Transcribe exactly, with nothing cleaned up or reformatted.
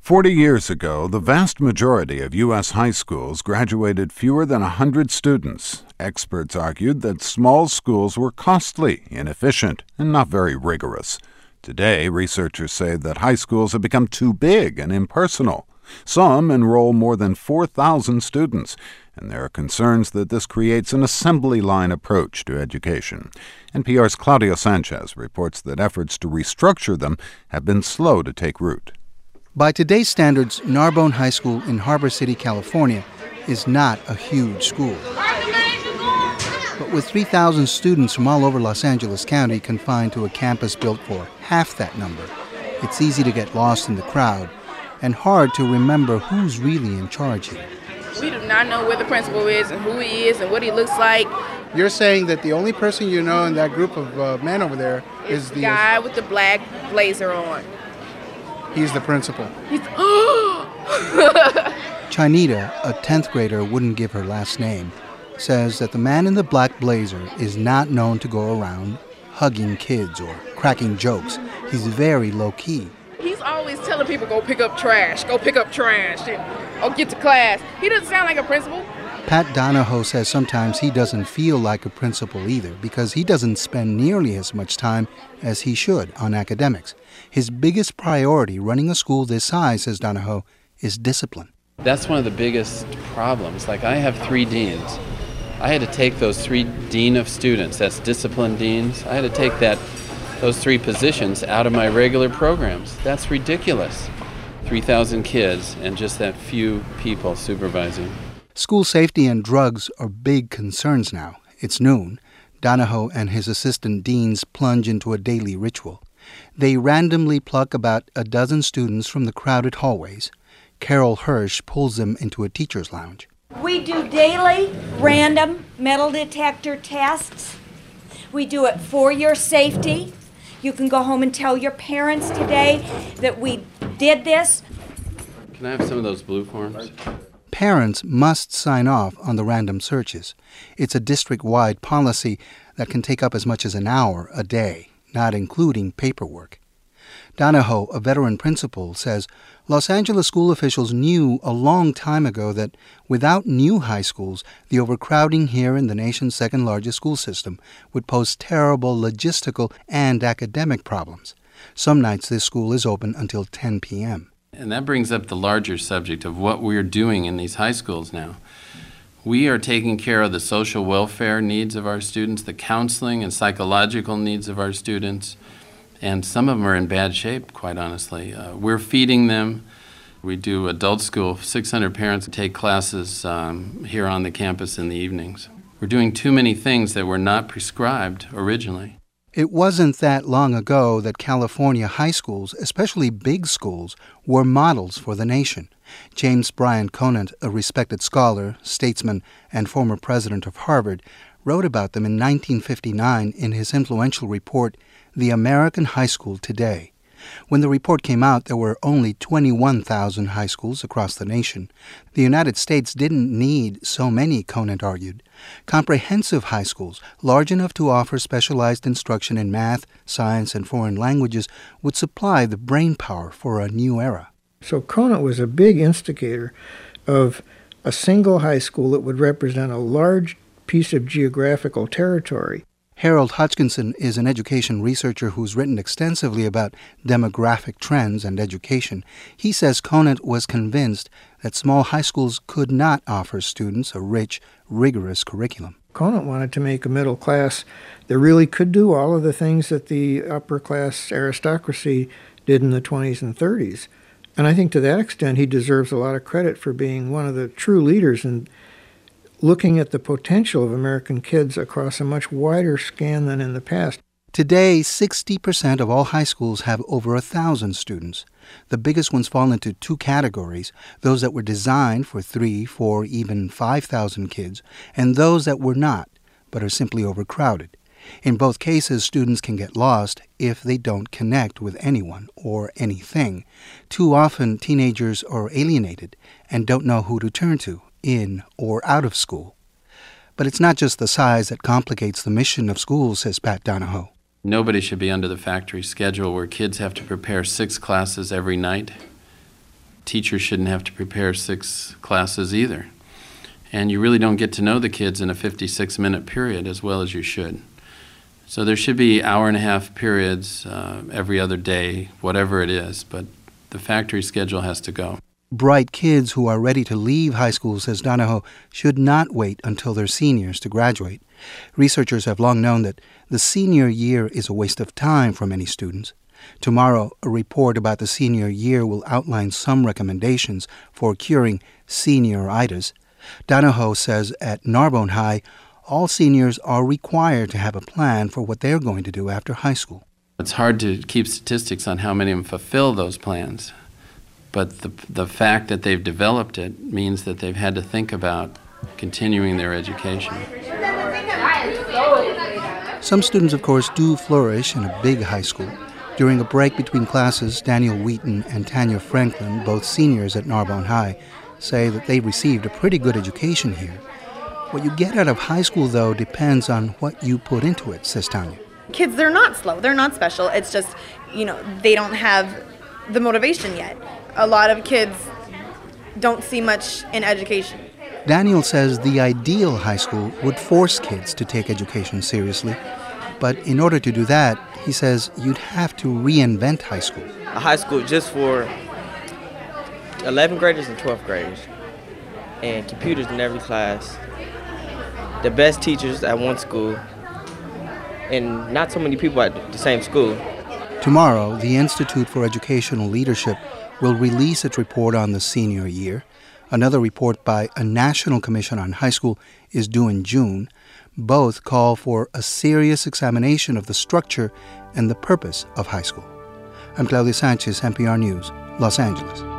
Forty years ago, the vast majority of U S high schools graduated fewer than one hundred students. Experts argued that small schools were costly, inefficient, and not very rigorous. Today, researchers say that high schools have become too big and impersonal. Some enroll more than four thousand students, and there are concerns that this creates an assembly line approach to education. N P R's Claudio Sanchez reports that efforts to restructure them have been slow to take root. By today's standards, Narbonne High School in Harbor City, California, is not a huge school. But with three thousand students from all over Los Angeles County confined to a campus built for half that number, it's easy to get lost in the crowd and hard to remember who's really in charge here. We do not know where the principal is and who he is and what he looks like. You're saying that the only person you know in that group of uh, men over there is is the the guy with the black blazer on. He's the principal. He's Chinita, a tenth grader, wouldn't give her last name, says that the man in the black blazer is not known to go around hugging kids or cracking jokes. He's very low-key. He's always telling people, go pick up trash, go pick up trash, and, or get to class. He doesn't sound like a principal. Pat Donahoe says sometimes he doesn't feel like a principal either because he doesn't spend nearly as much time as he should on academics. His biggest priority running a school this size, says Donahoe, is discipline. That's one of the biggest problems. Like, I have three deans. I had to take those three dean of students, that's discipline deans, I had to take that those three positions out of my regular programs. That's ridiculous. three thousand kids and just that few people supervising. School safety and drugs are big concerns now. It's noon. Donahoe and his assistant deans plunge into a daily ritual. They randomly pluck about a dozen students from the crowded hallways. Carol Hirsch pulls them into a teacher's lounge. We do daily random metal detector tests. We do it for your safety. You can go home and tell your parents today that we did this. Can I have some of those blue forms? Parents must sign off on the random searches. It's a district-wide policy that can take up as much as an hour a day, not including paperwork. Donahoe, a veteran principal, says Los Angeles school officials knew a long time ago that without new high schools, the overcrowding here in the nation's second-largest school system would pose terrible logistical and academic problems. Some nights this school is open until ten p.m. And that brings up the larger subject of what we're doing in these high schools now. We are taking care of the social welfare needs of our students, the counseling and psychological needs of our students, and some of them are in bad shape, quite honestly. Uh, we're feeding them. We do adult school. six hundred parents take classes um, here on the campus in the evenings. We're doing too many things that were not prescribed originally. It wasn't that long ago that California high schools, especially big schools, were models for the nation. James Bryant Conant, a respected scholar, statesman, and former president of Harvard, wrote about them in nineteen fifty-nine in his influential report, The American High School Today. When the report came out, there were only twenty-one thousand high schools across the nation. The United States didn't need so many, Conant argued. Comprehensive high schools, large enough to offer specialized instruction in math, science, and foreign languages, would supply the brainpower for a new era. So Conant was a big instigator of a single high school that would represent a large piece of geographical territory. Harold Hodgkinson is an education researcher who's written extensively about demographic trends and education. He says Conant was convinced that small high schools could not offer students a rich, rigorous curriculum. Conant wanted to make a middle class that really could do all of the things that the upper class aristocracy did in the twenties and thirties. And I think to that extent he deserves a lot of credit for being one of the true leaders in looking at the potential of American kids across a much wider scan than in the past. Today, sixty percent of all high schools have over a thousand students. The biggest ones fall into two categories, those that were designed for three, four, even five thousand kids, and those that were not, but are simply overcrowded. In both cases, students can get lost if they don't connect with anyone or anything. Too often, teenagers are alienated and don't know who to turn to, in or out of school. But it's not just the size that complicates the mission of schools, says Pat Donahoe. Nobody should be under the factory schedule where kids have to prepare six classes every night. teachers shouldn't have to prepare six classes either. And you really don't get to know the kids in a fifty-six minute period as well as you should. So there should be hour and a half periods uh, every other day, whatever it is, but the factory schedule has to go. Bright kids who are ready to leave high school, says Donahoe, should not wait until they're seniors to graduate. Researchers have long known that the senior year is a waste of time for many students. Tomorrow, a report about the senior year will outline some recommendations for curing senioritis. Donahoe says at Narbonne High, all seniors are required to have a plan for what they're going to do after high school. It's hard to keep statistics on how many of them fulfill those plans, but the, the fact that they've developed it means that they've had to think about continuing their education. Some students, of course, do flourish in a big high school. During a break between classes, Daniel Wheaton and Tanya Franklin, both seniors at Narbonne High, say that they received a pretty good education here. What you get out of high school, though, depends on what you put into it, says Tanya. Kids, they're not slow. They're not special. It's just, you know, they don't have the motivation yet. A lot of kids don't see much in education. Daniel says the ideal high school would force kids to take education seriously. But in order to do that, he says you'd have to reinvent high school. A high school just for eleventh graders and twelfth graders. And computers in every class. The best teachers at one school. And not so many people at the same school. Tomorrow, the Institute for Educational Leadership will release its report on the senior year. Another report by a National Commission on High School is due in June. Both call for a serious examination of the structure and the purpose of high school. I'm Claudia Sanchez, N P R News, Los Angeles.